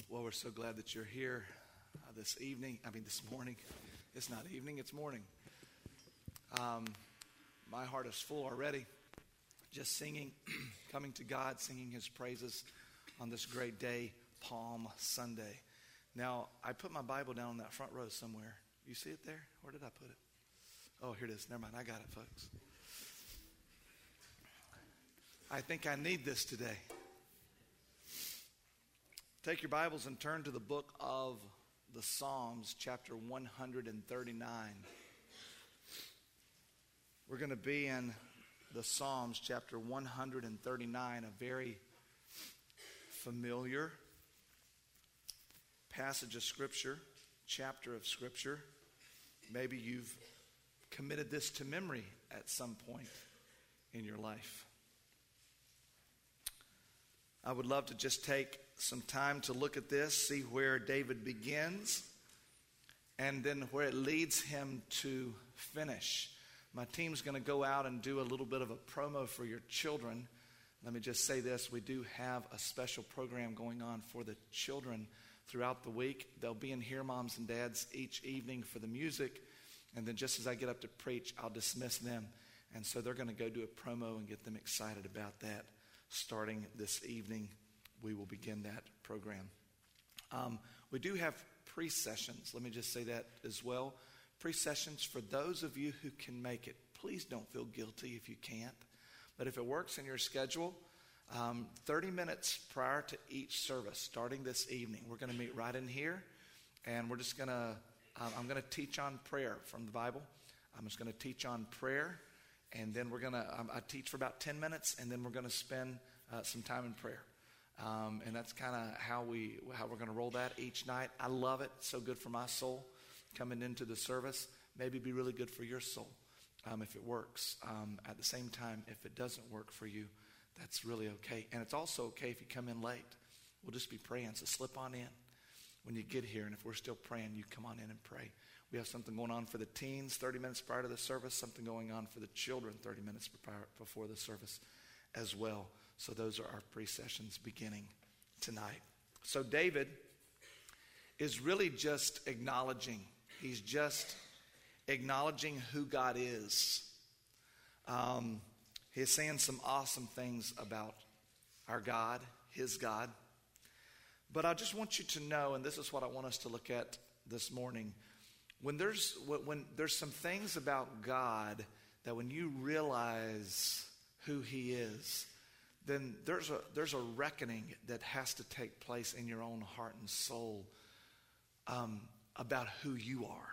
Well, we're so glad that you're here this morning. It's not evening, it's morning. My heart is full already. Just singing, coming to God, singing His praises on this great day, Palm Sunday. Now, I put my Bible down on that front row somewhere. You see it there? Where did I put it? Oh, here it is. Never mind. I got it, folks. I think I need this today. Take your Bibles and turn to the book of the Psalms, chapter 139. We're going to be in the Psalms, chapter 139, a very familiar passage of Scripture, chapter of Scripture. Maybe you've committed this to memory at some point in your life. I would love to just take some time to look at this, see where David begins, and then where it leads him to finish. My team's going to go out and do a little bit of a promo for your children. Let me just say this. We do have a special program going on for the children throughout the week. They'll be in here, moms and dads, each evening for the music. And then just as I get up to preach, I'll dismiss them. And so they're going to go do a promo and get them excited about that. Starting this evening, we will begin that program. We do have pre-sessions. Let me just say that as well. Pre-sessions for those of you who can make it. Please don't feel guilty if you can't. But if it works in your schedule, 30 minutes prior to each service, starting this evening, we're going to meet right in here. And we're just going to, I'm going to teach on prayer from the Bible. I'm just going to teach on prayer. And then we're going to, I teach for about 10 minutes, and then we're going to spend some time in prayer. And that's kind of how we're going to roll that each night. I love it. It's so good for my soul coming into the service. Maybe be really good for your soul if it works. At the same time, if it doesn't work for you, that's really okay. And it's also okay if you come in late. We'll just be praying, so slip on in when you get here. And if we're still praying, you come on in and pray. We have something going on for the teens 30 minutes prior to the service, something going on for the children 30 minutes before the service as well. So those are our pre-sessions beginning tonight. So David is really just acknowledging. He's just acknowledging who God is. He's saying some awesome things about our God, his God. But I just want you to know, and this is what I want us to look at this morning, when there's some things about God that when you realize who he is, then there's a reckoning that has to take place in your own heart and soul about who you are.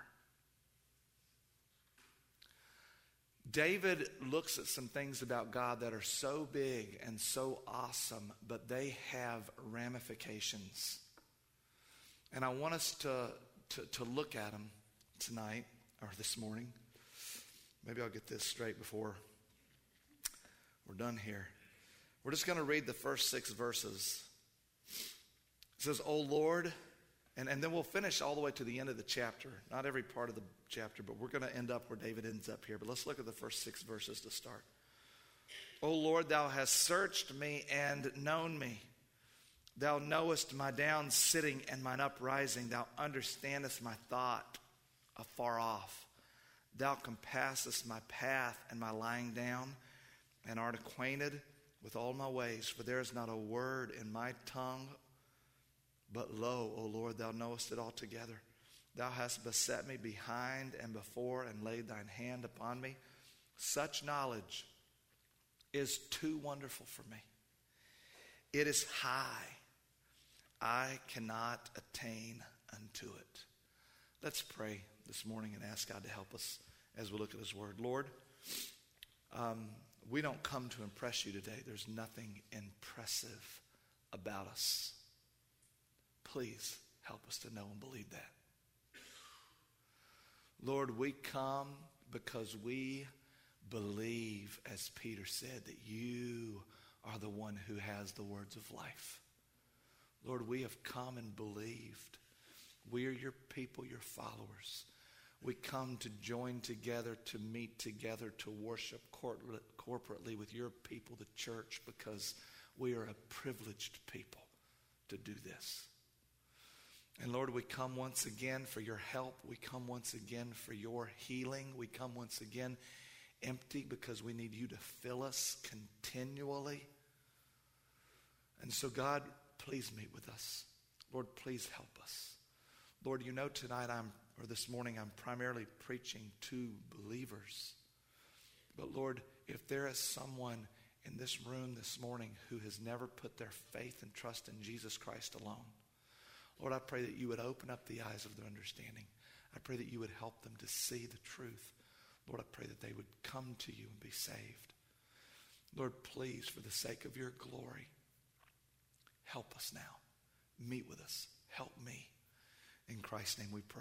David looks at some things about God that are so big and so awesome, but they have ramifications. And I want us to look at them tonight or this morning. Maybe I'll get this straight before we're done here. We're just going to read the first 6 verses. It says, "O Lord," and then we'll finish all the way to the end of the chapter. Not every part of the chapter, but we're going to end up where David ends up here. But let's look at the first 6 verses to start. "O Lord, thou hast searched me and known me. Thou knowest my down sitting and mine uprising. Thou understandest my thought afar off. Thou compassest my path and my lying down, and art acquainted with all my ways. For there is not a word in my tongue, but lo, O Lord, thou knowest it altogether. Thou hast beset me behind and before, and laid thine hand upon me. Such knowledge is too wonderful for me. It is high. I cannot attain unto it." Let's pray this morning and ask God to help us as we look at his word. Lord, we don't come to impress you today. There's nothing impressive about us. Please help us to know and believe that. Lord, we come because we believe, as Peter said, that you are the one who has the words of life. Lord, we have come and believed. We are your people, your followers. We come to join together, to meet together, to worship corporately with your people, the church, because we are a privileged people to do this. And Lord, we come once again for your help. We come once again for your healing. We come once again empty because we need you to fill us continually. And so God, please meet with us. Lord, please help us. Lord, you know tonight this morning I'm primarily preaching to believers. But Lord, if there is someone in this room this morning who has never put their faith and trust in Jesus Christ alone, Lord, I pray that you would open up the eyes of their understanding. I pray that you would help them to see the truth. Lord, I pray that they would come to you and be saved. Lord, please, for the sake of your glory, help us now. Meet with us. Help me. In Christ's name we pray.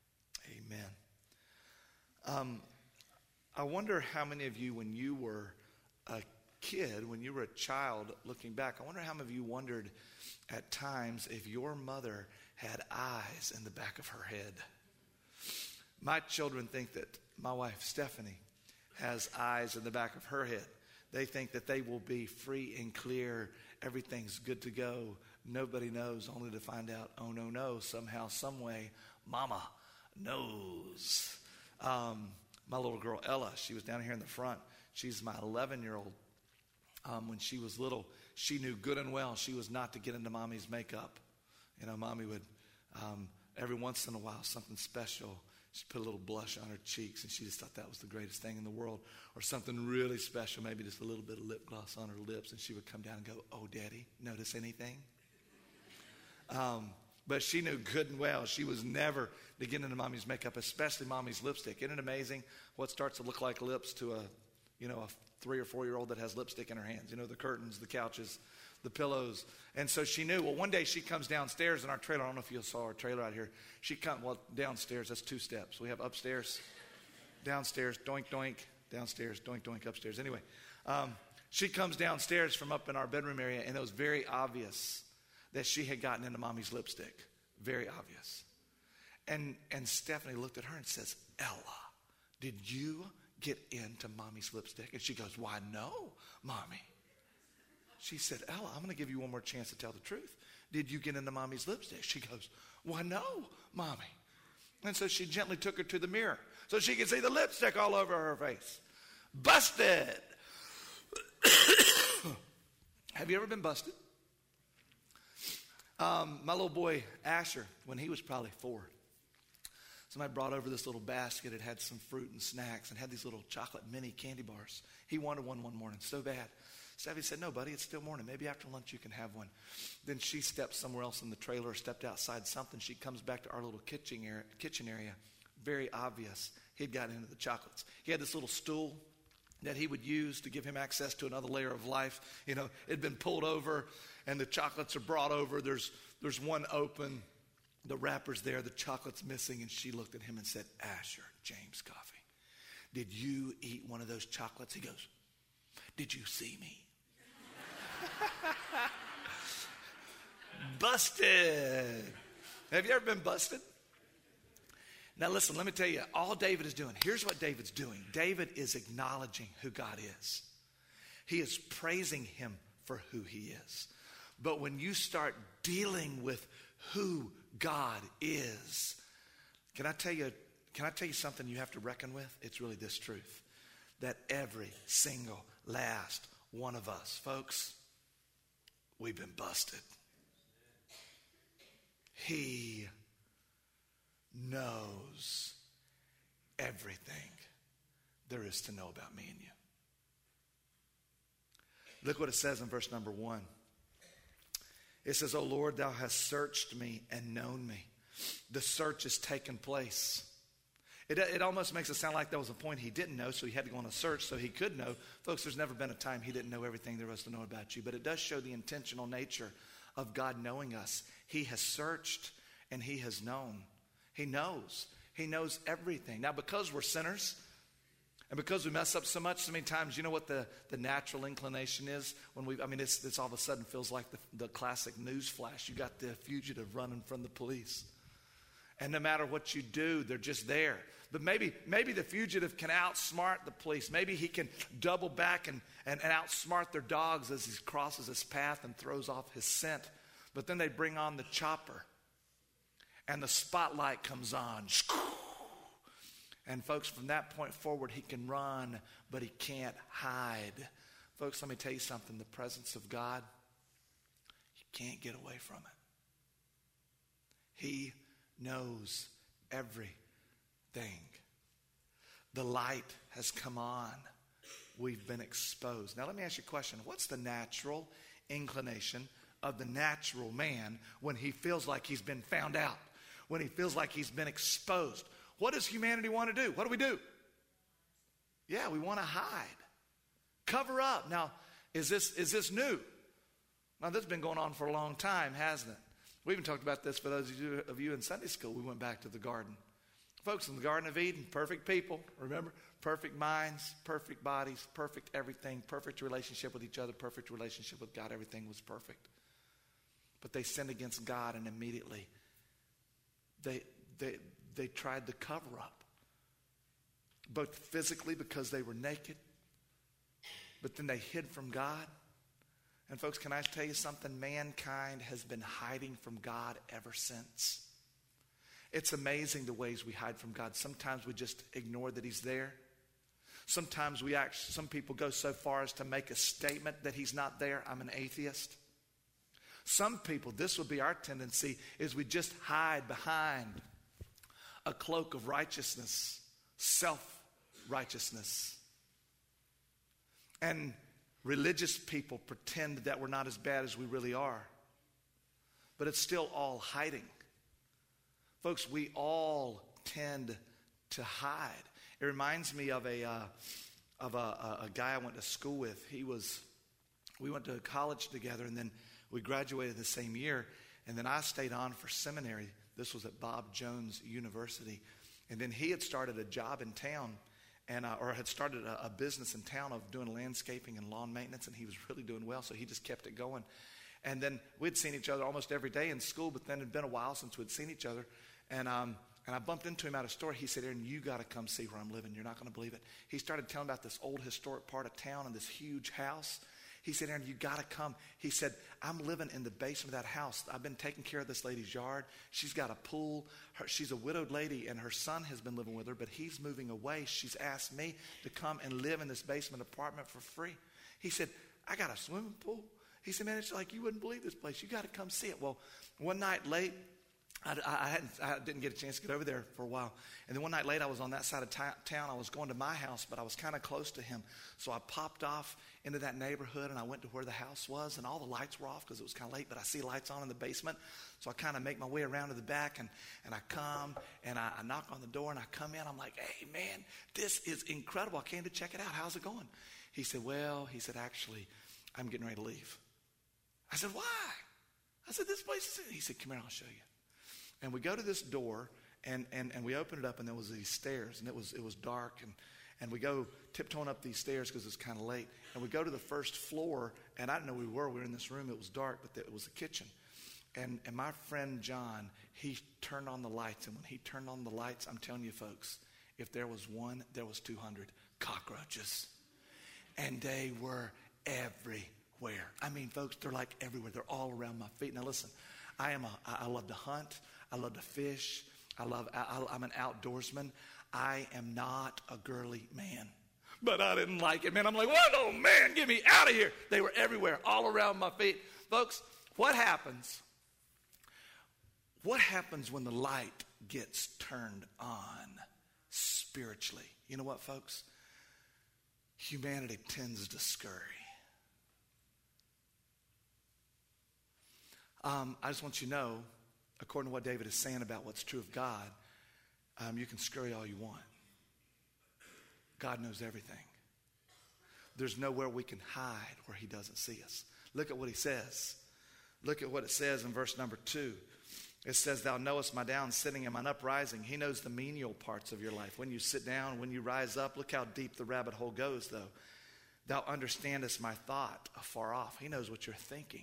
Amen. I wonder how many of you, when you were a kid, when you were a child looking back, I wonder how many of you wondered at times if your mother had eyes in the back of her head. My children think that my wife, Stephanie, has eyes in the back of her head. They think that they will be free and clear. Everything's good to go. Nobody knows, only to find out, oh, no, somehow, some way, Mama knows. My little girl, Ella, she was down here in the front. She's my 11-year-old. When she was little, she knew good and well she was not to get into Mommy's makeup. You know, Mommy would, every once in a while, something special, she'd put a little blush on her cheeks, and she just thought that was the greatest thing in the world. Or something really special, maybe just a little bit of lip gloss on her lips, and she would come down and go, oh, Daddy, notice anything? But she knew good and well she was never to get into Mommy's makeup, especially Mommy's lipstick. Isn't it amazing what starts to look like lips to a 3 or 4-year-old that has lipstick in her hands? You know, the curtains, the couches, the pillows. And so she knew. Well, one day she comes downstairs in our trailer. I don't know if you saw our trailer out here. Downstairs, that's 2 steps. We have upstairs, downstairs, doink, doink, downstairs, doink, doink, upstairs. Anyway, she comes downstairs from up in our bedroom area, and it was very obvious that she had gotten into Mommy's lipstick. Very obvious. And Stephanie looked at her and says, Ella, did you get into Mommy's lipstick? And she goes, why, no, Mommy. She said, Ella, I'm going to give you one more chance to tell the truth. Did you get into Mommy's lipstick? She goes, why, no, Mommy. And so she gently took her to the mirror so she could see the lipstick all over her face. Busted. Have you ever been busted? My little boy, Asher, when he was probably 4, somebody brought over this little basket. It had some fruit and snacks and had these little chocolate mini candy bars. He wanted one morning so bad. Steffi said, no, buddy, it's still morning. Maybe after lunch you can have one. Then she stepped somewhere else in the trailer, stepped outside something. She comes back to our little kitchen area. Very obvious. He'd gotten into the chocolates. He had this little stool that he would use to give him access to another layer of life. You know, it'd been pulled over, and the chocolates are brought over. There's one open. The wrapper's there. The chocolate's missing. And she looked at him and said, Asher, James Coffey, did you eat one of those chocolates? He goes, did you see me? Busted. Have you ever been busted? Now listen, let me tell you, all David is doing, here's what David's doing. David is acknowledging who God is. He is praising him for who he is. But when you start dealing with who God is, can I tell you something you have to reckon with? It's really this truth, that every single last one of us, folks, we've been busted. He knows everything there is to know about me and you. Look what it says in verse number 1. It says, O Lord, thou hast searched me and known me. The search has taken place. It almost makes it sound like there was a point he didn't know, so he had to go on a search so he could know. Folks, there's never been a time he didn't know everything there was to know about you. But it does show the intentional nature of God knowing us. He has searched and he has known. He knows. He knows everything. Now, because we're sinners and because we mess up so much, so many times, you know what the natural inclination is? It's all of a sudden feels like the classic news flash. You got the fugitive running from the police. And no matter what you do, they're just there. But maybe the fugitive can outsmart the police. Maybe he can double back and outsmart their dogs as he crosses his path and throws off his scent. But then they bring on the chopper. and the spotlight comes on. And folks, from that point forward, he can run, but he can't hide. Folks, let me tell you something. The presence of God, you can't get away from it. He knows everything. The light has come on. We've been exposed. Now let me ask you a question. What's the natural inclination of the natural man when he feels like he's been found out? When he feels like he's been exposed? What does humanity want to do? What do? Yeah, we want to hide. Cover up. Now, is this new? Now, this has been going on for a long time, hasn't it? We even talked about this for those of you in Sunday school. We went back to the garden. Folks, in the Garden of Eden, perfect people, remember? Perfect minds, perfect bodies, perfect everything, perfect relationship with each other, perfect relationship with God. Everything was perfect. But they sinned against God, and immediately they tried to cover up. Both physically because they were naked, but then they hid from God. And folks, can I tell you something? Mankind has been hiding from God ever since. It's amazing the ways we hide from God. Sometimes we just ignore that he's there. Sometimes some people go so far as to make a statement that he's not there. I'm an atheist. Some people, this would be our tendency, is we just hide behind a cloak of righteousness, self-righteousness. And religious people pretend that we're not as bad as we really are. But it's still all hiding. Folks, we all tend to hide. It reminds me of a guy I went to school with. We went to college together, and then we graduated the same year. And then I stayed on for seminary. This was at Bob Jones University. And then he had started a job in town, or had started a business in town of doing landscaping and lawn maintenance, and he was really doing well, so he just kept it going. And then we'd seen each other almost every day in school, but then it had been a while since we'd seen each other. And I bumped into him at a store. He said, Aaron, you got to come see where I'm living. You're not going to believe it. He started telling about this old historic part of town and this huge house. He said, Aaron, you got to come. He said, I'm living in the basement of that house. I've been taking care of this lady's yard. She's got a pool. She's a widowed lady, and her son has been living with her, but he's moving away. She's asked me to come and live in this basement apartment for free. He said, I got a swimming pool. He said, man, it's like you wouldn't believe this place. You got to come see it. Well, one night late, I didn't get a chance to get over there for a while. And then one night late, I was on that side of town. I was going to my house, but I was kind of close to him. So I popped off into that neighborhood, and I went to where the house was, and all the lights were off because it was kind of late, but I see lights on in the basement. So I kind of make my way around to the back, and I come, and I knock on the door, and I come in. I'm like, hey, man, this is incredible. I came to check it out. How's it going? He said, actually, I'm getting ready to leave. I said, why? I said, this place is... He said, come here, I'll show you. And we go to this door, and we open it up, and there was these stairs, and it was dark, and we go tiptoeing up these stairs because it's kind of late, and we go to the first floor, and I didn't know we were in this room. It was dark, but it was a kitchen. And my friend John, he turned on the lights, and when he turned on the lights, I'm telling you folks, if there was one, there was 200 cockroaches. And they were everywhere. I mean, folks, they're like everywhere. They're all around my feet. Now listen, I love to hunt. I love to fish. I'm an outdoorsman. I am not a girly man. But I didn't like it, man. I'm like, what? Oh, man, get me out of here. They were everywhere, all around my feet. Folks, what happens? What happens when the light gets turned on spiritually? You know what, folks? Humanity tends to scurry. I just want you to know, according to what David is saying about what's true of God, you can scurry all you want. God knows everything. There's nowhere we can hide where he doesn't see us. Look at what he says. Look at what it says in verse number 2. It says, thou knowest my down sitting and mine uprising. He knows the menial parts of your life. When you sit down, when you rise up, look how deep the rabbit hole goes, though. Thou understandest my thought afar off. He knows what you're thinking.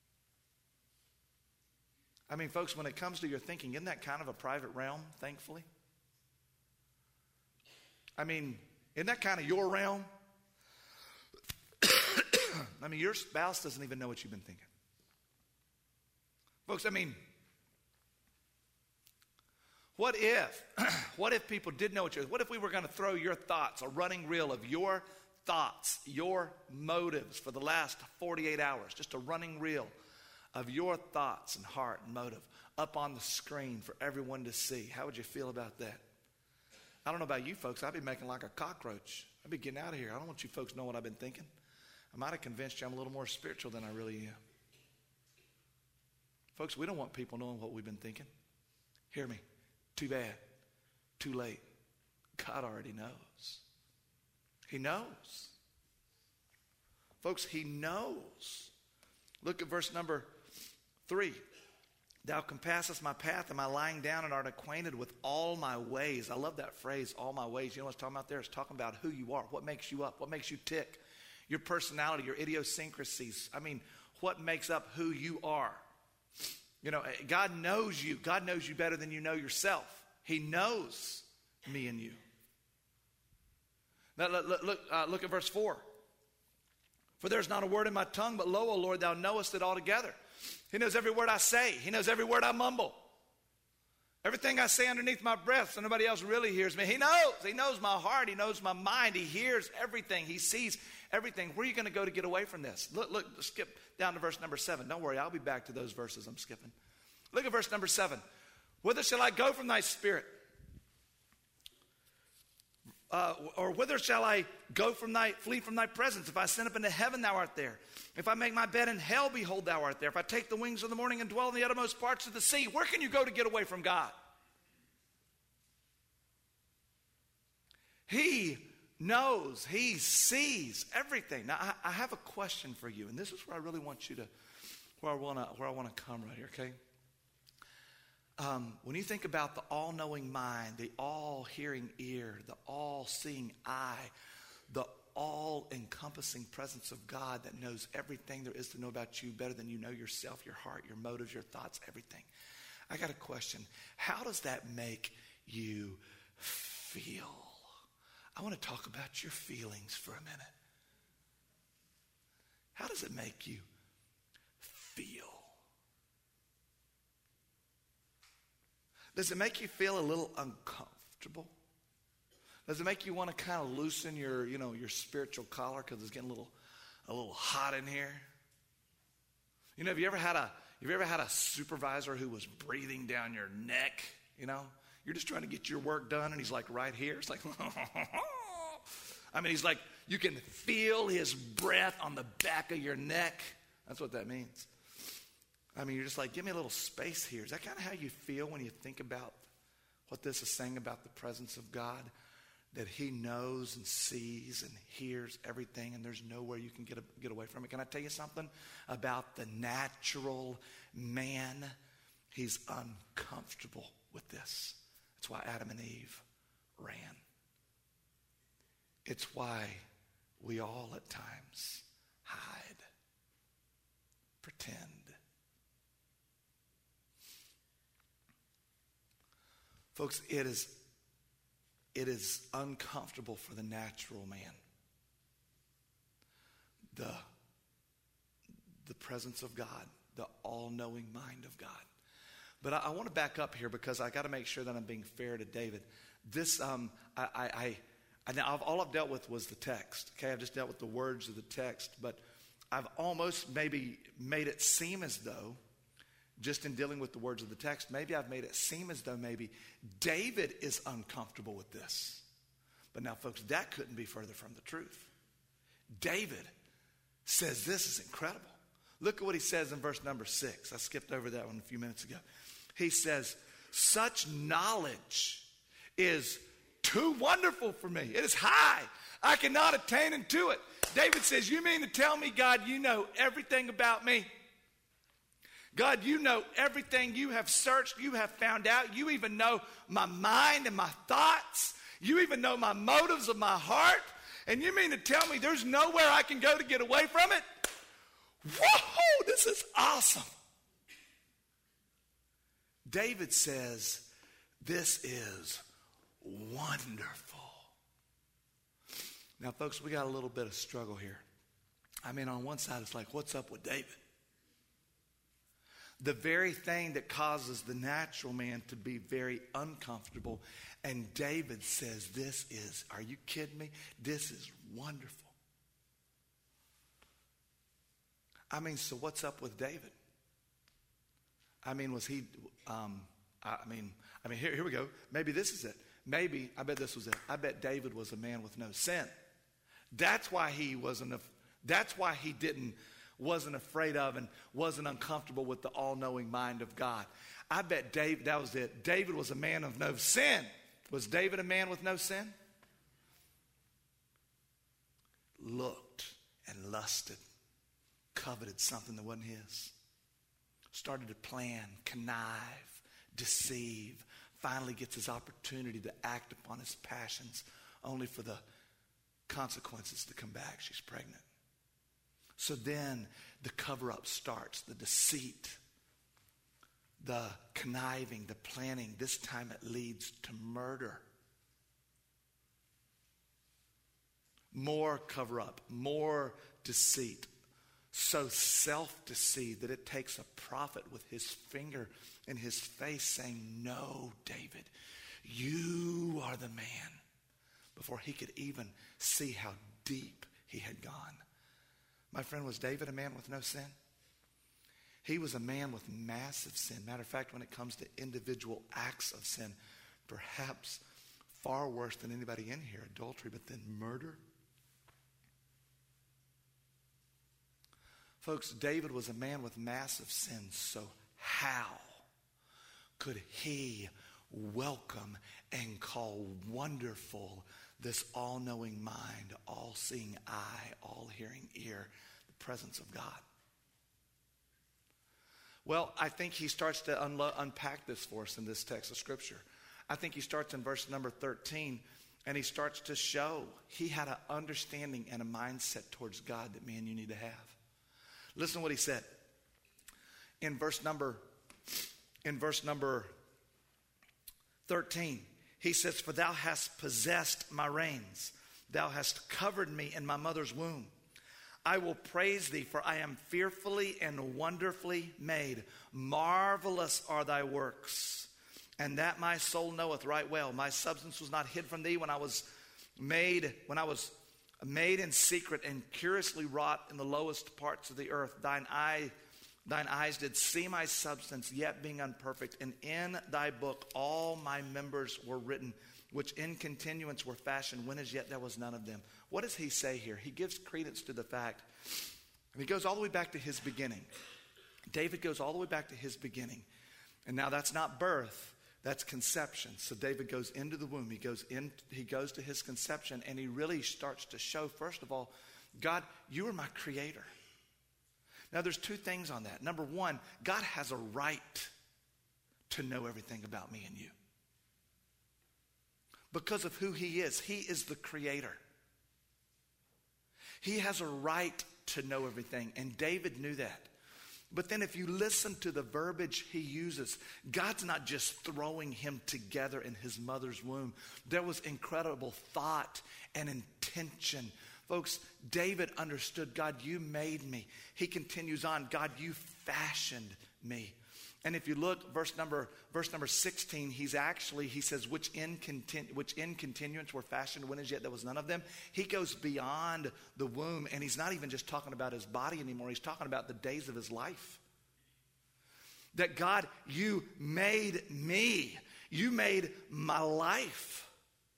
I mean, folks, when it comes to your thinking, isn't that kind of a private realm, thankfully? I mean, isn't that kind of your realm? I mean, your spouse doesn't even know what you've been thinking. Folks, I mean, What if people did know what if we were going to throw your thoughts, a running reel of your thoughts, your motives for the last 48 hours, just a running reel of your thoughts and heart and motive up on the screen for everyone to see? How would you feel about that? I don't know about you folks. I'd be making like a cockroach. I'd be getting out of here. I don't want you folks to know what I've been thinking. I might have convinced you I'm a little more spiritual than I really am. Folks, we don't want people knowing what we've been thinking. Hear me. Too bad. Too late. God already knows. He knows. Folks, he knows. Look at verse number 3. Thou compassest my path, am I lying down, and art acquainted with all my ways. I love that phrase, all my ways. You know what it's talking about there? It's talking about who you are, what makes you up, what makes you tick, your personality, your idiosyncrasies. I mean, what makes up who you are. You know, God knows you. God knows you better than you know yourself. He knows me and you. Now, look at verse 4. For there's not a word in my tongue, but lo, O Lord, thou knowest it altogether. He knows every word I say. He knows every word I mumble. Everything I say underneath my breath so nobody else really hears me. He knows. He knows my heart. He knows my mind. He hears everything. He sees everything. Where are you going to get away from this? Look, skip down to verse number 7. Don't worry, I'll be back to those verses I'm skipping. Look at verse number 7. Whither shall I go from thy spirit? Or whither shall I go flee from thy presence? If I ascend up into heaven, thou art there. If I make my bed in hell, behold, thou art there. If I take the wings of the morning and dwell in the uttermost parts of the sea, where can you go to get away from God? He knows, he sees everything. Now, I have a question for you, and this is where I really want you to, where I want to come right here, okay? When you think about the all-knowing mind, the all-hearing ear, the all-seeing eye, the all-encompassing presence of God that knows everything there is to know about you better than you know yourself, your heart, your motives, your thoughts, everything. I got a question. How does that make you feel? I want to talk about your feelings for a minute. How does it make you feel? Does it make you feel a little uncomfortable? Does it make you want to kind of loosen your spiritual collar because it's getting a little hot in here? You know, have you ever had a supervisor who was breathing down your neck? You know, you're just trying to get your work done, and he's like right here. It's like, I mean, he's like, you can feel his breath on the back of your neck. That's what that means. I mean, you're just like, give me a little space here. Is that kind of how you feel when you think about what this is saying about the presence of God? That he knows and sees and hears everything, and there's nowhere you can get away from it. Can I tell you something about the natural man? He's uncomfortable with this. That's why Adam and Eve ran. It's why we all at times hide, pretend. Folks, it is uncomfortable for the natural man. The presence of God, the all-knowing mind of God. But I want to back up here because I got to make sure that I'm being fair to David. This, all I've dealt with was the text. Okay, I've just dealt with the words of the text, but I've almost maybe made it seem as though, just in dealing with the words of the text, maybe I've made it seem as though maybe David is uncomfortable with this. But now, folks, that couldn't be further from the truth. David says this is incredible. Look at what he says in verse number 6. I skipped over that one a few minutes ago. He says, such knowledge is too wonderful for me. It is high. I cannot attain unto it. David says, you mean to tell me, God, you know everything about me? God, you know everything. You have searched. You have found out. You even know my mind and my thoughts. You even know my motives of my heart. And you mean to tell me there's nowhere I can go to get away from it? Whoa, this is awesome. David says, this is wonderful. Now, folks, we got a little bit of struggle here. I mean, on one side, it's like, what's up with David? The very thing that causes the natural man to be very uncomfortable. And David says, are you kidding me? This is wonderful. I mean, so what's up with David? I mean, was he, here we go. Maybe this is it. Maybe, I bet this was it. I bet David was a man with no sin. That's why he wasn't afraid of and wasn't uncomfortable with the all-knowing mind of God. I bet that was it. David was a man of no sin. Was David a man with no sin? Looked and lusted, coveted something that wasn't his. Started to plan, connive, deceive. Finally gets his opportunity to act upon his passions, only for the consequences to come back. She's pregnant. So then the cover-up starts, the deceit, the conniving, the planning. This time it leads to murder. More cover-up, more deceit. So self-deceived that it takes a prophet with his finger in his face saying, "No, David, you are the man," before he could even see how deep he had gone. My friend, was David a man with no sin? He was a man with massive sin. Matter of fact, when it comes to individual acts of sin, perhaps far worse than anybody in here, adultery, but then murder. Folks, David was a man with massive sins, so how could he welcome and call wonderful this all-knowing mind, all-seeing eye, all-hearing ear, the presence of God? Well, I think he starts to unpack this for us in this text of Scripture. I think he starts in verse number 13, and he starts to show he had an understanding and a mindset towards God that me and you need to have. Listen to what he said. In verse number 13, he says, "For thou hast possessed my reins. Thou hast covered me in my mother's womb. I will praise thee, for I am fearfully and wonderfully made. Marvelous are thy works, and that my soul knoweth right well. My substance was not hid from thee when I was made in secret and curiously wrought in the lowest parts of the earth. Thine eyes did see my substance, yet being unperfect. And in thy book all my members were written, which in continuance were fashioned, when as yet there was none of them." What does he say here? He gives credence to the fact, and he goes all the way back to his beginning. David goes all the way back to his beginning. And now that's not birth, that's conception. So David goes into the womb. He goes to his conception, and he really starts to show, first of all, God, you are my creator. Now there's two things on that. Number one, God has a right to know everything about me and you. Because of who he is. He is the creator. He has a right to know everything, and David knew that. But then if you listen to the verbiage he uses, God's not just throwing him together in his mother's womb. There was incredible thought and intention. Folks, David understood, God, you made me. He continues on, God, you fashioned me. And if you look, verse number 16, he says, which in continuance were fashioned, when as yet there was none of them. He goes beyond the womb, and he's not even just talking about his body anymore. He's talking about the days of his life. That God, you made me. You made my life.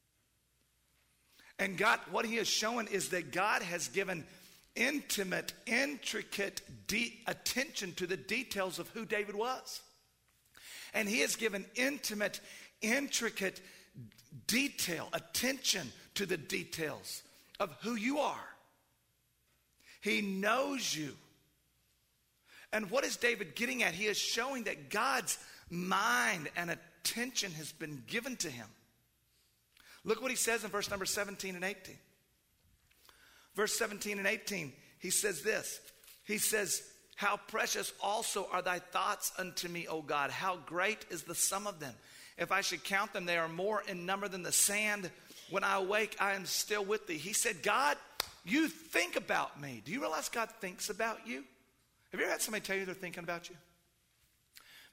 And God, what he is showing is that God has given intimate, intricate attention to the details of who David was. And he has given intimate, intricate attention to the details of who you are. He knows you. And what is David getting at? He is showing that God's mind and attention has been given to him. Look what he says in verse number 17 and 18. Verse 17 and 18, he says this. He says, "How precious also are thy thoughts unto me, O God. How great is the sum of them. If I should count them, they are more in number than the sand. When I awake, I am still with thee." He said, God, you think about me. Do you realize God thinks about you? Have you ever had somebody tell you they're thinking about you?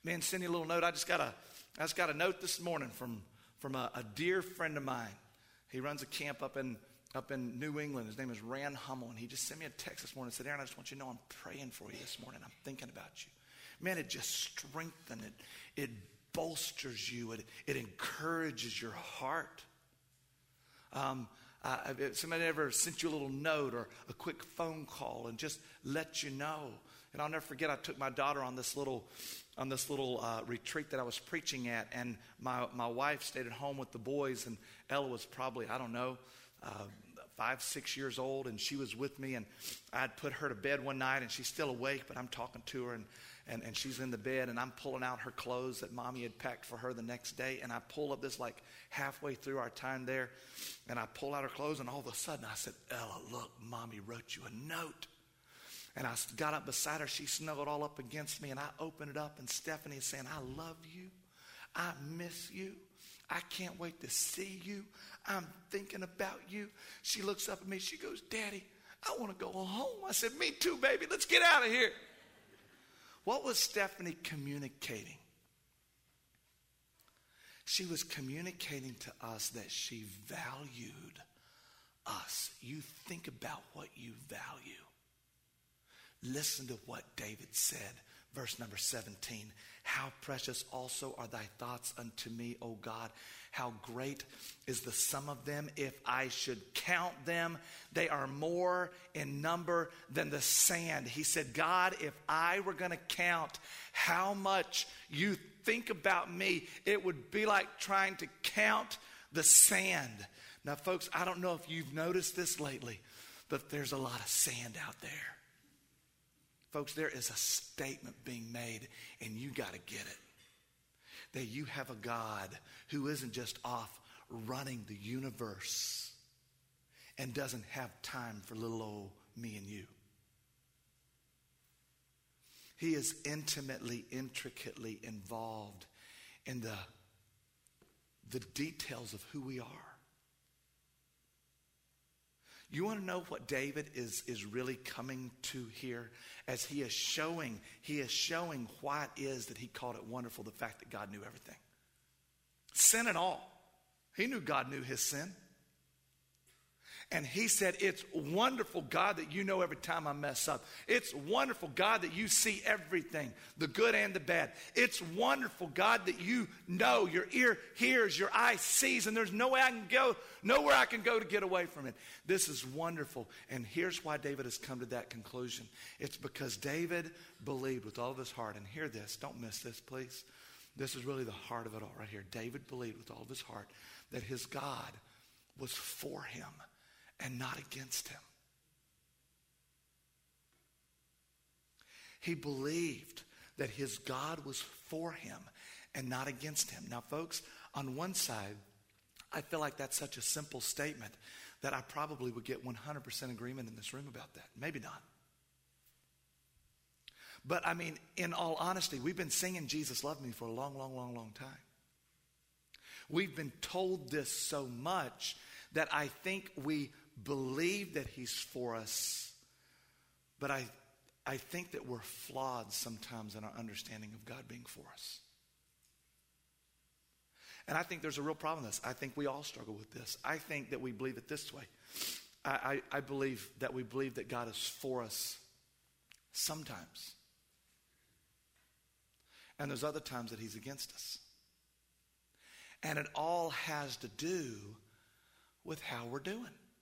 Man, send you a little note. I just got a note this morning from a dear friend of mine. He runs a camp up in New England. His name is Rand Hummel, and he just sent me a text this morning and said, Aaron, I just want you to know I'm praying for you this morning. I'm thinking about you. Man, it just strengthens it bolsters you. It encourages your heart. If somebody ever sent you a little note or a quick phone call and just let you know. And I'll never forget, I took my daughter on this little retreat that I was preaching at, and my wife stayed at home with the boys, and Ella was probably, 5, 6 years old, and she was with me, and I'd put her to bed one night, and she's still awake, but I'm talking to her, and she's in the bed, and I'm pulling out her clothes that Mommy had packed for her the next day, and I pull up this like halfway through our time there, and I pull out her clothes, and all of a sudden I said, Ella, look, Mommy wrote you a note. And I got up beside her. She snuggled all up against me, and I opened it up, and Stephanie is saying, I love you. I miss you. I can't wait to see you. I'm thinking about you. She looks up at me. She goes, Daddy, I want to go home. I said, me too, baby. Let's get out of here. What was Stephanie communicating? She was communicating to us that she valued us. You think about what you value. Listen to what David said, verse number 17. How precious also are thy thoughts unto me, O God. How great is the sum of them. If I should count them, they are more in number than the sand. He said, God, if I were going to count how much you think about me, it would be like trying to count the sand. Now, folks, I don't know if you've noticed this lately, but there's a lot of sand out there. Folks, there is a statement being made, and you got to get it. That you have a God who isn't just off running the universe and doesn't have time for little old me and you. He is intimately, intricately involved in the details of who we are. You want to know what David is really coming to here? As he is showing why it is that he called it wonderful, the fact that God knew everything. Sin and all. He knew God knew his sin. And he said, it's wonderful, God, that you know every time I mess up. It's wonderful, God, that you see everything, the good and the bad. It's wonderful, God, that you know, your ear hears, your eye sees, and there's nowhere I can go to get away from it. This is wonderful. And here's why David has come to that conclusion. It's because David believed with all of his heart, and hear this, don't miss this, please. This is really the heart of it all right here. David believed with all of his heart that his God was for him and not against him. He believed that his God was for him and not against him. Now, folks, on one side, I feel like that's such a simple statement that I probably would get 100% agreement in this room about that. Maybe not. But I mean, in all honesty, we've been singing Jesus Loved Me for a long, long, long, long time. We've been told this so much that I think we believe that he's for us, but I think that we're flawed sometimes in our understanding of God being for us. And I think there's a real problem with this. I think we all struggle with this. I think that we believe it this way. I believe that we believe that God is for us sometimes. And there's other times that he's against us. And it all has to do with how we're doing.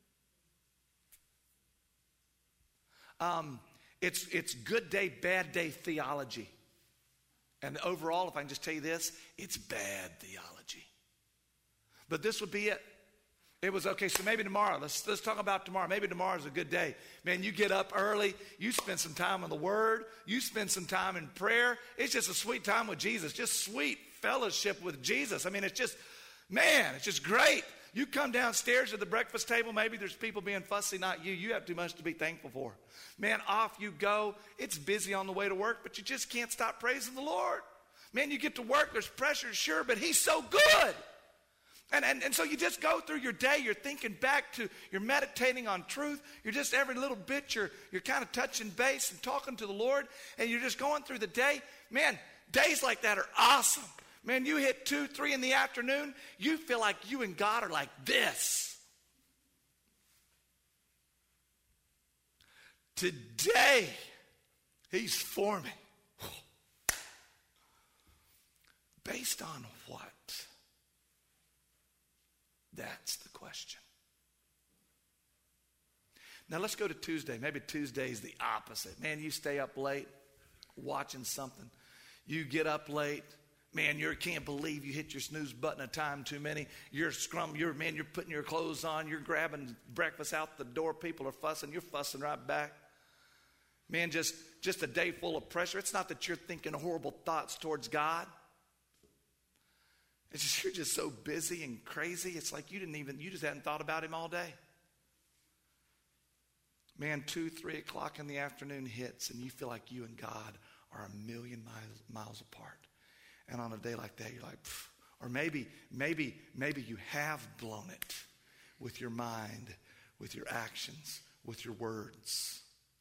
It's good day, bad day theology. And overall, if I can just tell you this, it's bad theology. But this would be it. It was, okay, so maybe tomorrow, let's talk about tomorrow. Maybe tomorrow's a good day. Man, you get up early, you spend some time in the Word, you spend some time in prayer. It's just a sweet time with Jesus, just sweet fellowship with Jesus. I mean, it's just great. You come downstairs to the breakfast table, maybe there's people being fussy, not you. You have too much to be thankful for. Man, off you go. It's busy on the way to work, but you just can't stop praising the Lord. Man, you get to work, there's pressure, sure, but he's so good. And so you just go through your day, you're thinking back to, you're meditating on truth, you're just every little bit, you're kind of touching base and talking to the Lord, and you're just going through the day. Man, days like that are awesome. Man, you hit 2, 3 in the afternoon, you feel like you and God are like this. Today, he's for me. Based on what? That's the question. Now let's go to Tuesday. Maybe Tuesday is the opposite. Man, you stay up late watching something. You get up late. Man, you can't believe you hit your snooze button a time too many. You're putting your clothes on. You're grabbing breakfast out the door. People are fussing. You're fussing right back. Man, just a day full of pressure. It's not that you're thinking horrible thoughts towards God. It's just you're just so busy and crazy. It's like you just hadn't thought about him all day. Man, 2, 3 o'clock in the afternoon hits and you feel like you and God are a million miles apart. And on a day like that, you're like, pfft. Or maybe you have blown it with your mind, with your actions, with your words.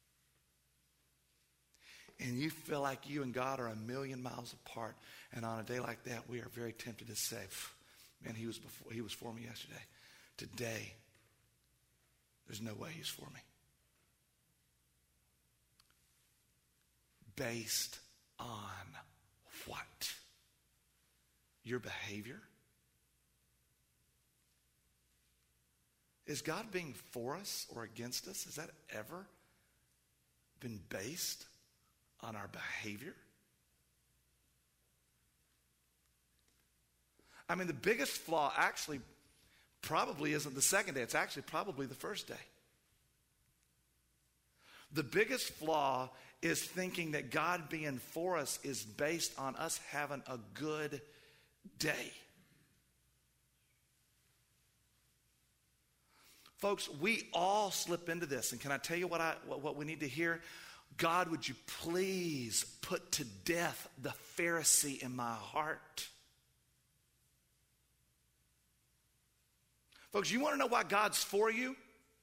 And you feel like you and God are a million miles apart. And on a day like that, we are very tempted to say, man, he was for me yesterday. Today, there's no way he's for me. Based on what? Your behavior? Is God being for us or against us? Has that ever been based on our behavior? I mean, the biggest flaw actually probably isn't the second day. It's actually probably the first day. The biggest flaw is thinking that God being for us is based on us having a good day. Folks, we all slip into this. And can I tell you what we need to hear? God, would you please put to death the Pharisee in my heart? Folks, you want to know why God's for you?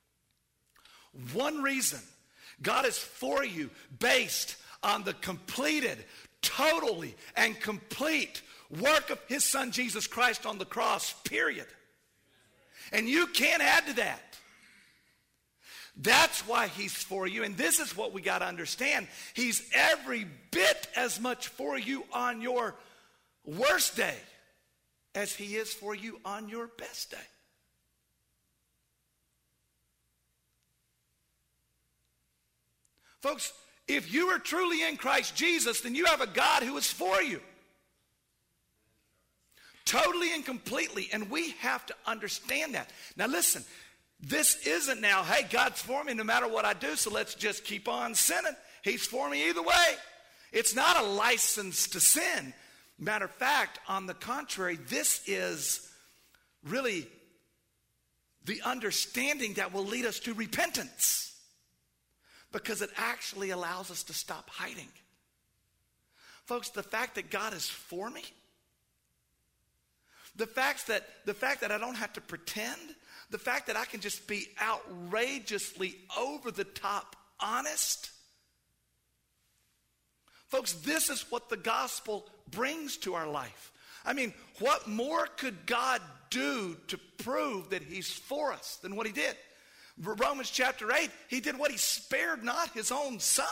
One reason. God is for you based on the completed, totally, and complete work of his son Jesus Christ on the cross, period. And you can't add to that. That's why he's for you. And this is what we got to understand. He's every bit as much for you on your worst day as he is for you on your best day. Folks, if you are truly in Christ Jesus, then you have a God who is for you. Totally and completely. And we have to understand that. Now listen, this isn't now, hey, God's for me no matter what I do, so let's just keep on sinning. He's for me either way. It's not a license to sin. Matter of fact, on the contrary, this is really the understanding that will lead us to repentance. Because it actually allows us to stop hiding. Folks, the fact that God is for me, the fact that I don't have to pretend, the fact that I can just be outrageously over the top honest. Folks, this is what the gospel brings to our life. I mean, what more could God do to prove that he's for us than what he did? Romans chapter 8, he did what? He spared not his own son,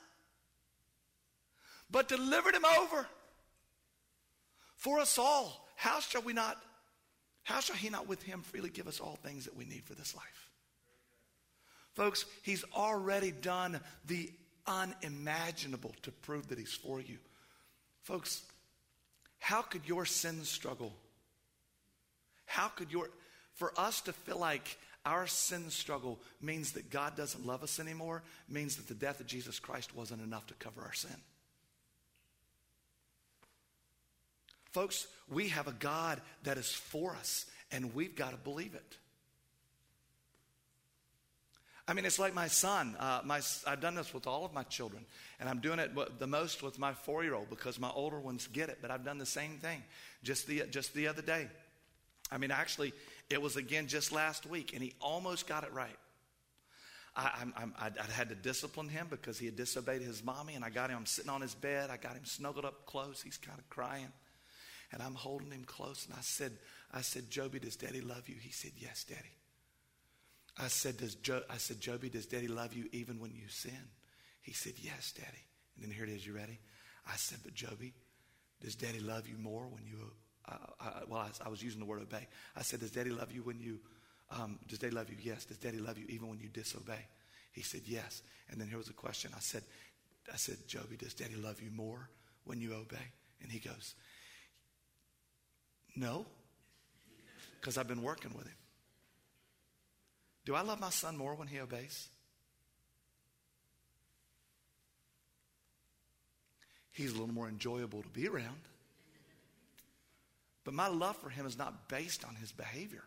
but delivered him over for us all. How shall he not with him freely give us all things that we need for this life? Folks, he's already done the unimaginable to prove that he's for you. Folks, how could your sin struggle, for us to feel like our sin struggle means that God doesn't love us anymore, means that the death of Jesus Christ wasn't enough to cover our sin. Folks, we have a God that is for us, and we've got to believe it. I mean, it's like my son. I've done this with all of my children, and I'm doing it the most with my 4-year-old because my older ones get it, but I've done the same thing just the other day. I mean, actually, it was again just last week, and he almost got it right. I had to discipline him because he had disobeyed his mommy, and I got him, I'm sitting on his bed. I got him snuggled up close. He's kind of crying, and I'm holding him close, and I said, Joby, does Daddy love you? He said, yes, Daddy. I said, Joby, does Daddy love you even when you sin? He said, yes, Daddy. And then here it is, you ready? I said, but Joby, does Daddy love you more when you, I was using the word obey. I said, does Daddy love you when you, does Daddy love you? Yes. Does Daddy love you even when you disobey? He said, yes. And then here was a question. I said, Joby, does Daddy love you more when you obey? And he goes, no, because I've been working with him. Do I love my son more when he obeys? He's a little more enjoyable to be around. But my love for him is not based on his behavior.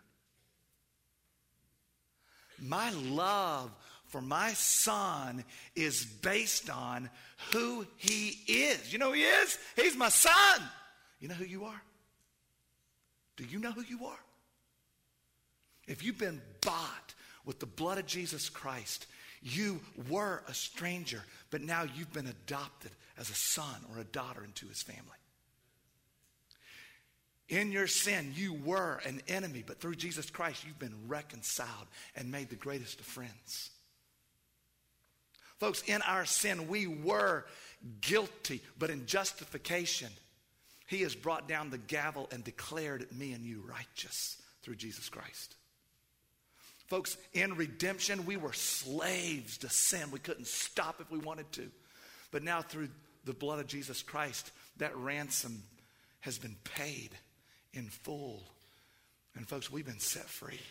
My love for my son is based on who he is. You know who he is? He's my son. You know who you are? Do you know who you are? If you've been bought with the blood of Jesus Christ, you were a stranger, but now you've been adopted as a son or a daughter into his family. In your sin, you were an enemy, but through Jesus Christ, you've been reconciled and made the greatest of friends. Folks, in our sin, we were guilty, but in justification, he has brought down the gavel and declared me and you righteous through Jesus Christ. Folks, in redemption, we were slaves to sin. We couldn't stop if we wanted to. But now through the blood of Jesus Christ, that ransom has been paid in full. And folks, we've been set free.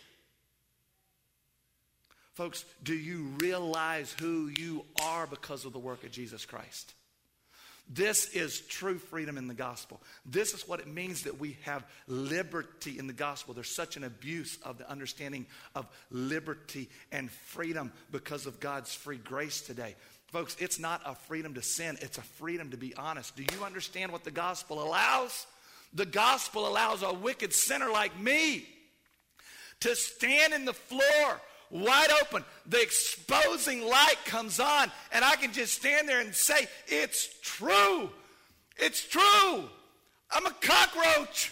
Folks, do you realize who you are because of the work of Jesus Christ? This is true freedom in the gospel. This is what it means that we have liberty in the gospel. There's such an abuse of the understanding of liberty and freedom because of God's free grace today. Folks, it's not a freedom to sin. It's a freedom to be honest. Do you understand what the gospel allows? The gospel allows a wicked sinner like me to stand in the floor wide open. The exposing light comes on, and I can just stand there and say, it's true. It's true. I'm a cockroach.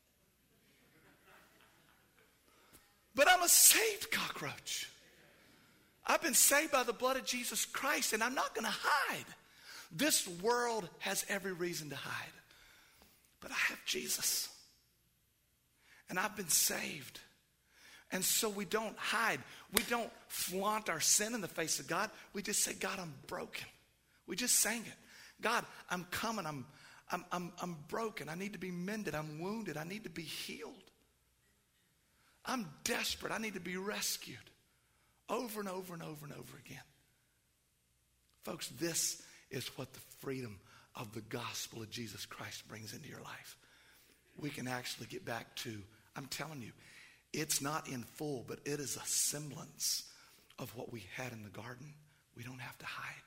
But I'm a saved cockroach. I've been saved by the blood of Jesus Christ, and I'm not going to hide. This world has every reason to hide. But I have Jesus. And I've been saved. And so we don't hide. We don't flaunt our sin in the face of God. We just say, God, I'm broken. We just sang it. God, I'm coming. I'm broken. I need to be mended. I'm wounded. I need to be healed. I'm desperate. I need to be rescued. Over and over and over and over again. Folks, this is what the freedom of the gospel of Jesus Christ brings into your life. We can actually get back to, I'm telling you, it's not in full, but it is a semblance of what we had in the garden. We don't have to hide.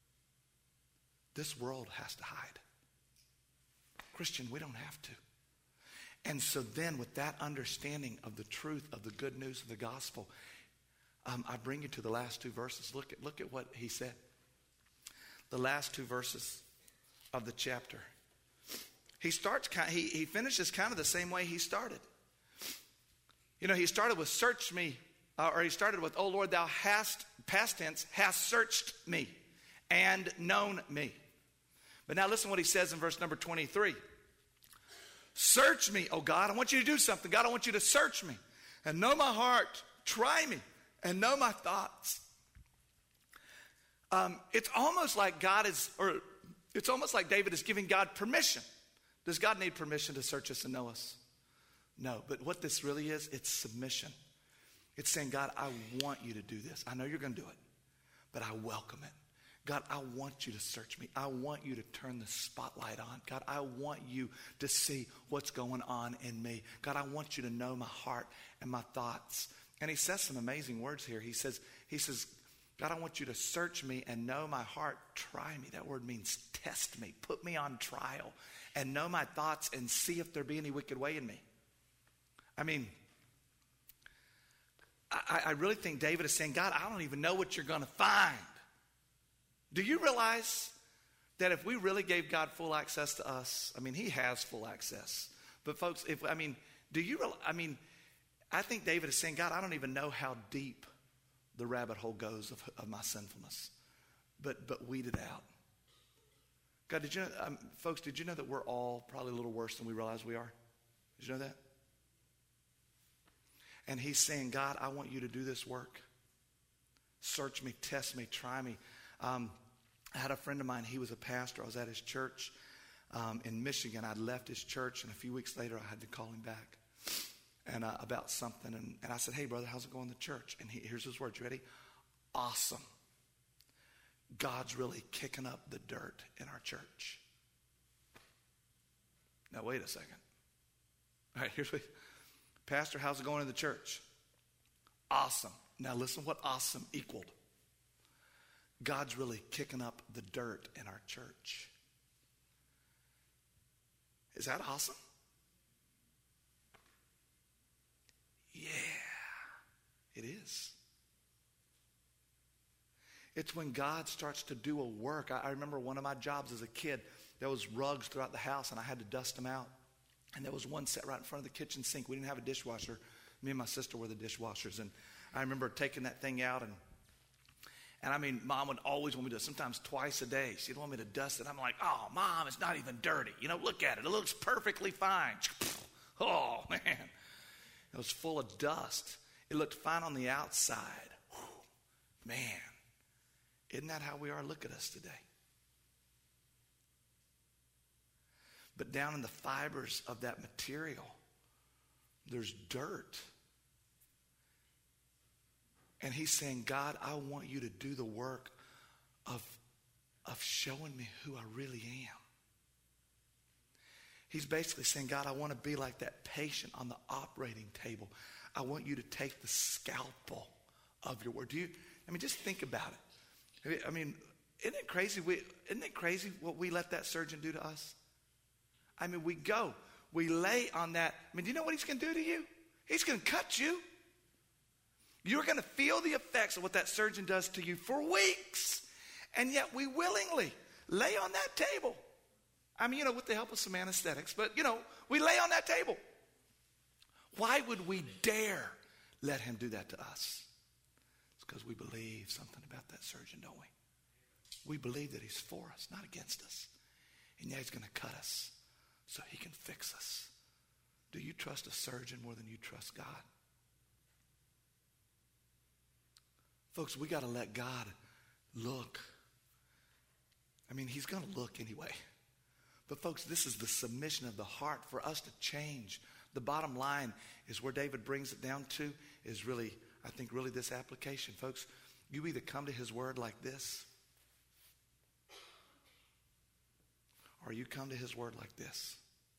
This world has to hide. Christian, we don't have to. And so then with that understanding of the truth of the good news of the gospel, I bring you to the last two verses. Look at what he said. The last two verses of the chapter. He finishes kind of the same way he started. You know, he started with search me, or he started with, oh Lord, thou hast, past tense, hast searched me and known me. But now listen what he says in verse number 23. Search me, oh God. I want you to do something. God, I want you to search me and know my heart. Try me and know my thoughts. It's almost like it's almost like David is giving God permission. Does God need permission to search us and know us? No, but what this really is, it's submission. It's saying, God, I want you to do this. I know you're going to do it, but I welcome it. God, I want you to search me. I want you to turn the spotlight on. God, I want you to see what's going on in me. God, I want you to know my heart and my thoughts. And he says some amazing words here. He says, God, I want you to search me and know my heart. Try me. That word means test me. Put me on trial and know my thoughts and see if there be any wicked way in me. I mean, I really think David is saying, God, I don't even know what you're going to find. Do you realize that if we really gave God full access to us, I mean, he has full access. But folks, I think David is saying, God, I don't even know how deep the rabbit hole goes of my sinfulness. But weed it out. God, did you know, folks, did you know that we're all probably a little worse than we realize we are? Did you know that? And he's saying, God, I want you to do this work. Search me, test me, try me. I had a friend of mine, he was a pastor. I was at his church in Michigan. I'd left his church, and a few weeks later, I had to call him back and about something. And I said, hey, brother, how's it going in the church? And here's his words. You ready? Awesome. God's really kicking up the dirt in our church. Now, wait a second. All right, here's what. Pastor, how's it going in the church? Awesome. Now, listen what awesome equaled. God's really kicking up the dirt in our church. Is that awesome? Yeah, it is. It's when God starts to do a work. I remember one of my jobs as a kid, there was rugs throughout the house, and I had to dust them out. And there was one set right in front of the kitchen sink. We didn't have a dishwasher. Me and my sister were the dishwashers. And I remember taking that thing out, and I mean, Mom would always want me to, sometimes twice a day. She'd want me to dust it. I'm like, oh, Mom, it's not even dirty. You know, look at it. It looks perfectly fine. Oh, man. It was full of dust. It looked fine on the outside. Whew. Man, isn't that how we are? Look at us today. But down in the fibers of that material, there's dirt. And he's saying, God, I want you to do the work of showing me who I really am. He's basically saying, God, I want to be like that patient on the operating table. I want you to take the scalpel of your word. Just think about it. I mean, isn't it crazy? Isn't it crazy what we let that surgeon do to us? I mean, we lay on that. I mean, do you know what he's going to do to you? He's going to cut you. You're going to feel the effects of what that surgeon does to you for weeks. And yet we willingly lay on that table. I mean, with the help of some anesthetics, but, we lay on that table. Why would we dare let him do that to us? It's because we believe something about that surgeon, don't we? We believe that he's for us, not against us. And yet he's going to cut us so he can fix us. Do you trust a surgeon more than you trust God? Folks, we got to let God look. I mean, he's going to look anyway. But folks, this is the submission of the heart for us to change. The bottom line is where David brings it down to is really, I think, really this application. Folks, you either come to his word like this, or you come to his word like this.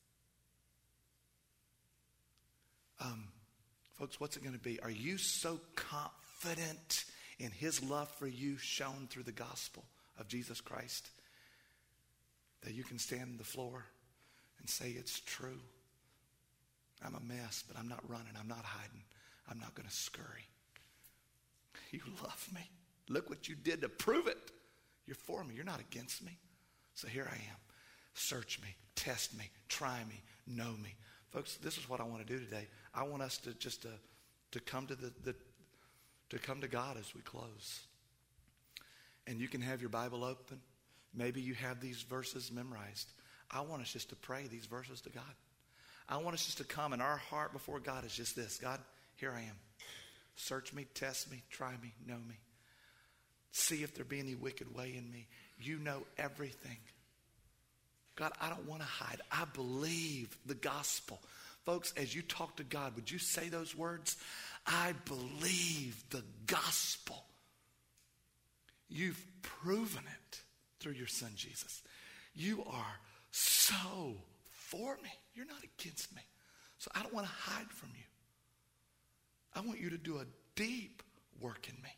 Folks, what's it going to be? Are you so confident in his love for you shown through the gospel of Jesus Christ that you can stand on the floor and say it's true? I'm a mess, but I'm not running. I'm not hiding. I'm not going to scurry. You love me. Look what you did to prove it. You're for me. You're not against me. So here I am. Search me, test me, try me, know me. Folks, this is what I want to do today. I want us to just to come to come to God as we close. And you can have your Bible open. Maybe you have these verses memorized. I want us just to pray these verses to God. I want us just to come, and our heart before God is just this. God, here I am. Search me, test me, try me, know me. See if there be any wicked way in me. You know everything. God, I don't want to hide. I believe the gospel. Folks, as you talk to God, would you say those words? I believe the gospel. You've proven it through your son, Jesus. You are so for me. You're not against me. So I don't want to hide from you. I want you to do a deep work in me.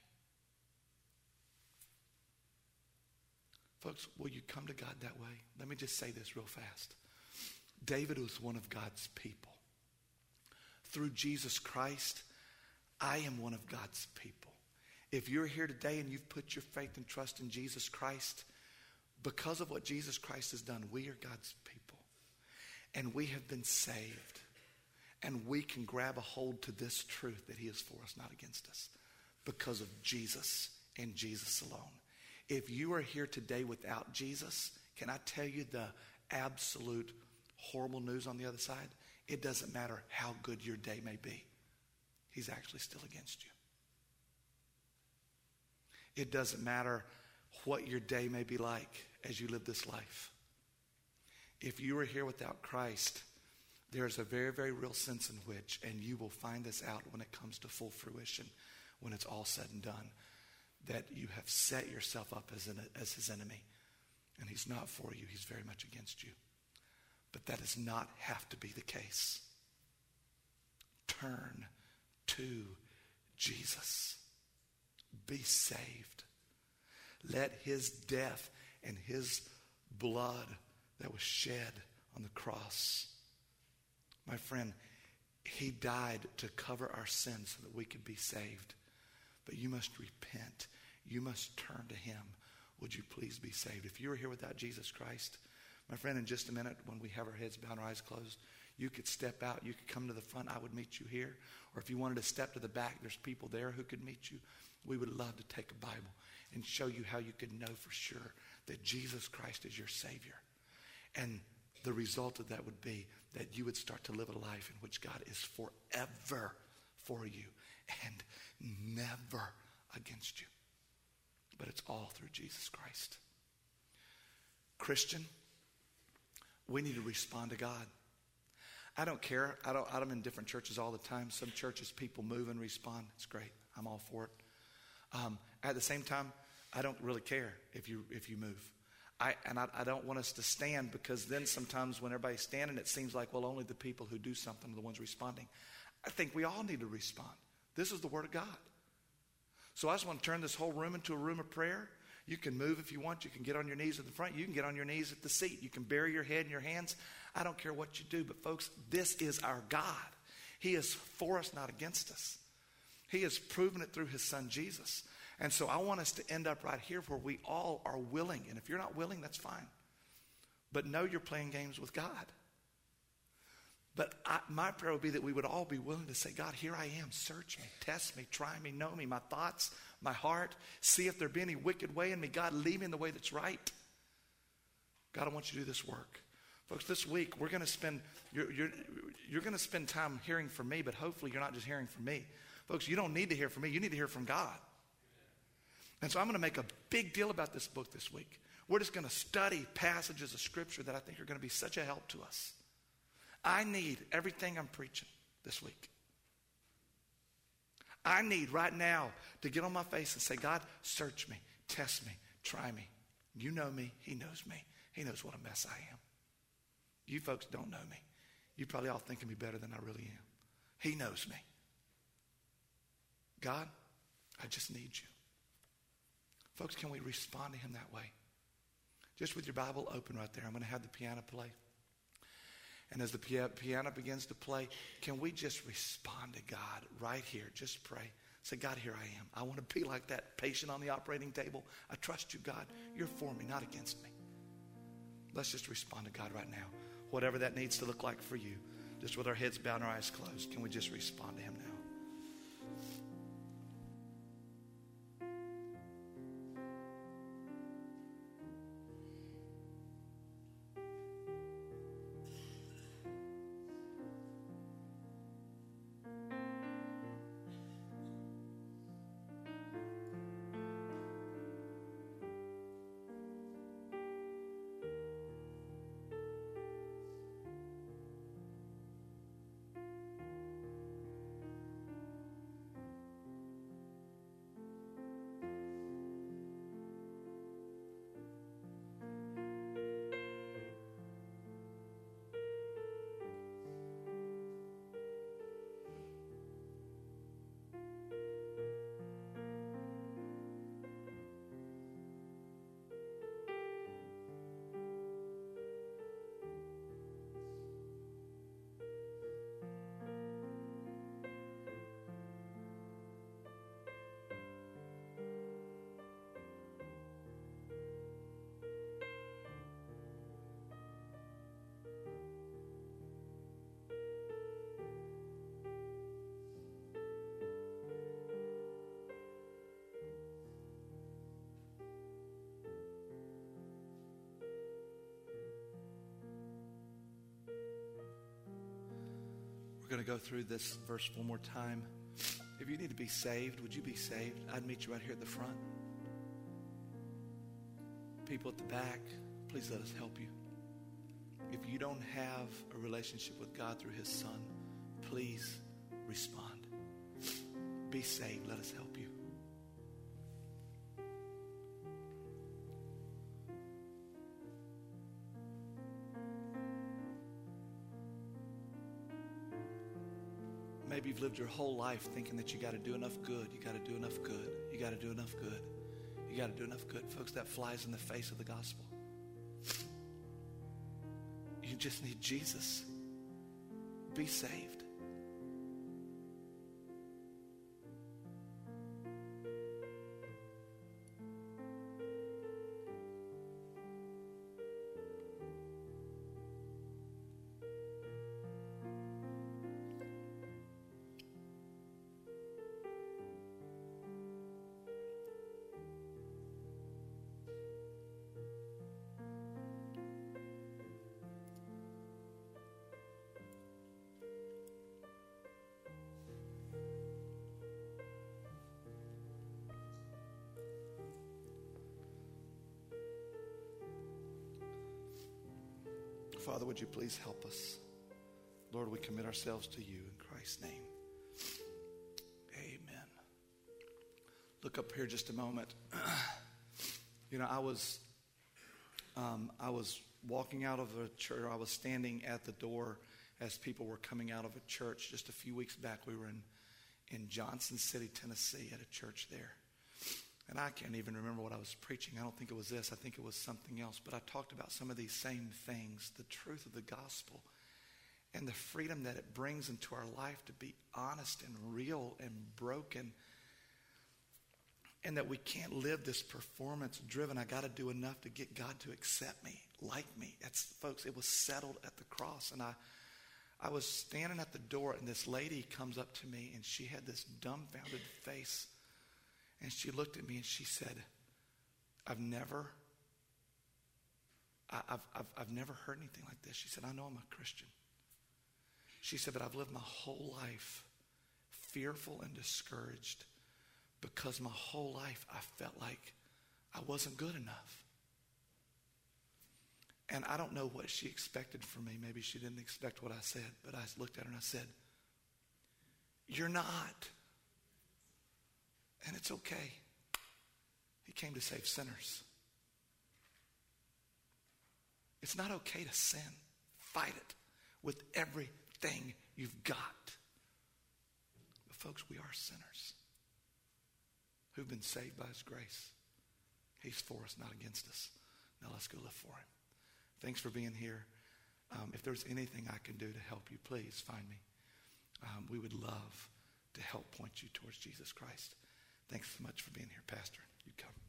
Folks, will you come to God that way? Let me just say this real fast. David was one of God's people. Through Jesus Christ, I am one of God's people. If you're here today and you've put your faith and trust in Jesus Christ, because of what Jesus Christ has done, we are God's people. And we have been saved. And we can grab a hold to this truth that he is for us, not against us, because of Jesus and Jesus alone. If you are here today without Jesus, can I tell you the absolute horrible news on the other side? It doesn't matter how good your day may be. He's actually still against you. It doesn't matter what your day may be like as you live this life. If you are here without Christ, there is a very, very real sense in which, and you will find this out when it comes to full fruition, when it's all said and done, that you have set yourself up as his enemy. And he's not for you. He's very much against you. But that does not have to be the case. Turn to Jesus. Be saved. Let his death and his blood that was shed on the cross, my friend, he died to cover our sins so that we could be saved. But you must repent. You must turn to him. Would you please be saved? If you are here without Jesus Christ, my friend, in just a minute when we have our heads bowed and our eyes closed, you could step out. You could come to the front. I would meet you here. Or if you wanted to step to the back, there's people there who could meet you. We would love to take a Bible and show you how you could know for sure that Jesus Christ is your Savior. And the result of that would be that you would start to live a life in which God is forever for you and never against you. But it's all through Jesus Christ. Christian, we need to respond to God. I don't care. I'm in different churches all the time. Some churches, people move and respond. It's great. I'm all for it. At the same time, I don't really care if you move. I don't want us to stand, because then sometimes when everybody's standing, it seems like, well, only the people who do something are the ones responding. I think we all need to respond. This is the Word of God. So I just want to turn this whole room into a room of prayer. You can move if you want. You can get on your knees at the front. You can get on your knees at the seat. You can bury your head in your hands. I don't care what you do. But folks, this is our God. He is for us, not against us. He has proven it through his son, Jesus. And so I want us to end up right here where we all are willing. And if you're not willing, that's fine. But know you're playing games with God. But my prayer would be that we would all be willing to say, God, here I am. Search me, test me, try me, know me, my thoughts, my heart. See if there be any wicked way in me. God, lead me in the way that's right. God, I want you to do this work. Folks, this week we're going to spend, you're going to spend time hearing from me, but hopefully you're not just hearing from me. Folks, you don't need to hear from me. You need to hear from God. And so I'm going to make a big deal about this book this week. We're just going to study passages of Scripture that I think are going to be such a help to us. I need everything I'm preaching this week. I need right now to get on my face and say, God, search me, test me, try me. You know me. He knows me. He knows what a mess I am. You folks don't know me. You probably all think of me better than I really am. He knows me. God, I just need you. Folks, can we respond to him that way? Just with your Bible open right there, I'm going to have the piano play. And as the piano begins to play, can we just respond to God right here? Just pray. Say, God, here I am. I want to be like that patient on the operating table. I trust you, God. You're for me, not against me. Let's just respond to God right now. Whatever that needs to look like for you, just with our heads bowed and our eyes closed, can we just respond to him now? We're going to go through this verse one more time. If you need to be saved, would you be saved? I'd meet you right here at the front. People at the back, please let us help you. If you don't have a relationship with God through his Son, please respond. Be saved. Let us help you. Maybe you've lived your whole life thinking that you got to do enough good. You got to do enough good. You got to do enough good. You got to do enough good. Folks, that flies in the face of the gospel. You just need Jesus. Be saved. Father, would you please help us? Lord, we commit ourselves to you in Christ's name. Amen. Look up here just a moment. I was walking out of a church. I was standing at the door as people were coming out of a church. Just a few weeks back, we were in Johnson City, Tennessee, at a church there. And I can't even remember what I was preaching. I don't think it was this. I think it was something else. But I talked about some of these same things, the truth of the gospel and the freedom that it brings into our life to be honest and real and broken. And that we can't live this performance-driven, I got to do enough to get God to accept me, like me. Folks, it was settled at the cross. And I was standing at the door, and this lady comes up to me, and she had this dumbfounded face. And she looked at me and she said, I've never heard anything like this. She said, I know I'm a Christian. She said, but I've lived my whole life fearful and discouraged because my whole life I felt like I wasn't good enough. And I don't know what she expected from me. Maybe she didn't expect what I said, but I looked at her and I said, you're not. And it's okay. He came to save sinners. It's not okay to sin. Fight it with everything you've got. But folks, we are sinners who've been saved by his grace. He's for us, not against us. Now let's go live for him. Thanks for being here. If there's anything I can do to help you, please find me. We would love to help point you towards Jesus Christ. Thanks so much for being here, Pastor. You come.